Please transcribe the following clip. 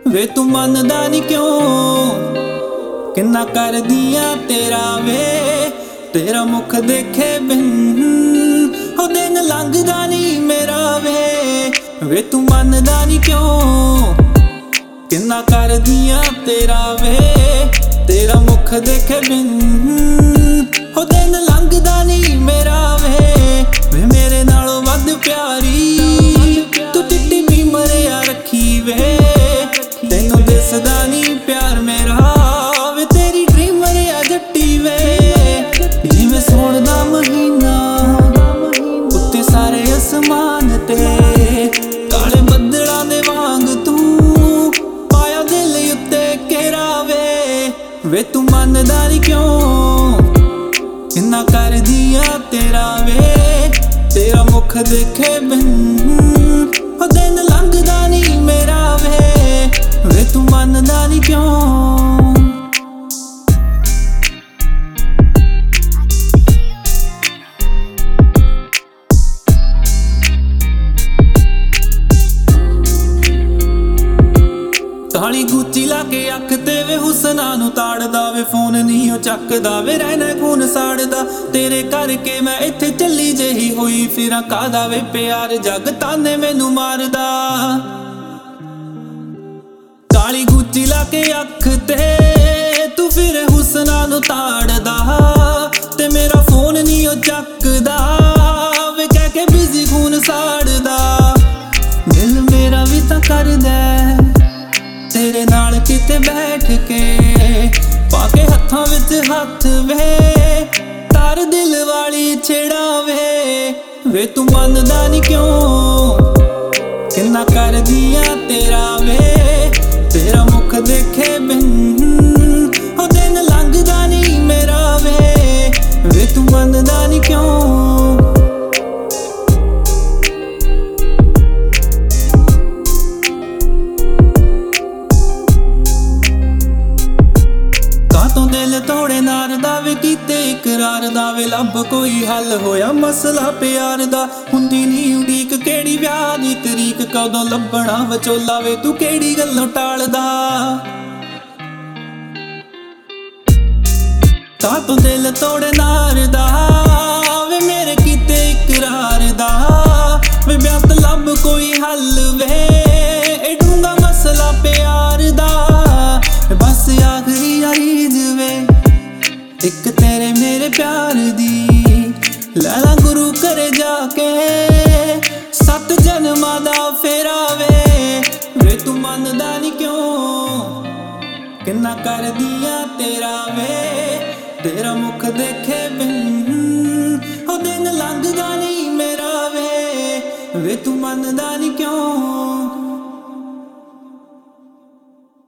वे तू मनदा नहीं क्यों, किन्ना कर दिया तेरा वे, तेरा मुख देखे बिन हो दिन लंघदा नहीं मेरा वे तू मनदा नहीं क्यों, किन्ना कर दिया तेरा वे, तेरा मुख देखे बिन हो दिन लंघदा नहीं मेरा वे मेरे नालों वध प्यारी तू चिट्टी भी मरिया रखी वे, तेनू दिसदा नहीं प्यार मेरा वे, तेरी ड्रीम मरिया जट्टी वे, जिवें सोण दा महीना उत्ते सारे आसमान ते काले बदलां दे वांग तू पाया दिल उत्ते घेरा वे तू मनदा नहीं क्यों, किन्ना कर दिया तेरा वे, तेरा मुख देखे बिन हो दिन लंघदा नहीं मेरा वे तू मनदा नहीं क्यों। काली गुच्ची लाके अख ते वे हुसना नू ताड़दा वे, फोन नहीं चकदा वे, रहना खून साड़दा तेरे करके मैं इत्थे चली जही होई फिरां कादा वे प्यार जग ताने मैनू मारदा। काली गुच्ची लाके अख ते तू फिर हुसना नू ताड़दा ते मेरा फोन नहीं चकदा वे, कह के बिजी खून साड़दा, दिल मेरा भी तां करदा तेरे नाल किते बैठ के पाके हत्थां विच हत्थ वे, तार दिल वाली छेड़ा वे तू मनदा नहीं क्यों, किन्ना कर दिया तेरा वे, तेरा मुख देखे बिन हो दिन लंघदा नहीं मेरा वे तू मनदा नहीं क्यों। दिल तोड़े नार दा वे कीते इकरार दा वे, लब कोई हल होया मसला प्यार दा, हुंदी नहीं उड़ीक केड़ी ब्याह दी तरीक, कदों लभना विचोला वे तू केड़ी गल्लों टालदा, कातों दिल तोड़े नार दा वे मेरे कीते इकरार दा वे, ब्याह लब कोई हल वे ए डूंगा मसला प्यार दा, बस आखरी अरीज वे एक तेरे मेरे प्यार दी, लैला गुरु करे जाके 7 जन्मां दा फेरा वे तू मनदा नहीं क्यों, किन्ना कर दिया तेरा वे, तेरा मुख देखे बिन हो दिन लंघदा नहीं मेरा वे तू मनदा नहीं क्यों।